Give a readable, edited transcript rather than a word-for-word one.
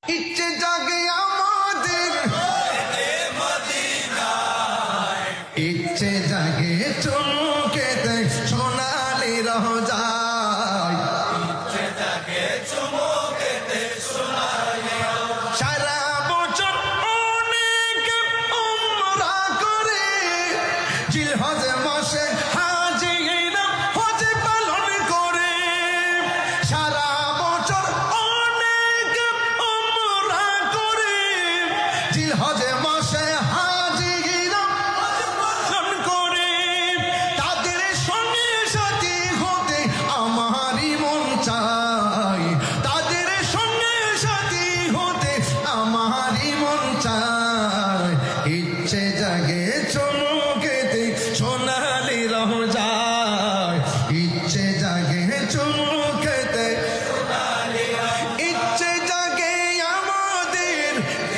ইচ্ছে জাগে আমাদের ইচ্ছে জাগে চমকেতে সোনালি রোজায় সারা বছর অনেক উমরা করে জিলহজ মাসে হাজিরা হজ পালন করে সারা বছর অনেক উমরা করে জিলহজ মাসে হাজিরা পালন করে তাদের সঙ্গে সাথী হতে আমারই মন চাই তাদের সঙ্গে সাথী হতে আমারই মন চাই ইচ্ছে জাগে চমকেতে সোনালি রোজায় ইচ্ছে জাগে চমকেতে ইচ্ছে জাগে আমাদের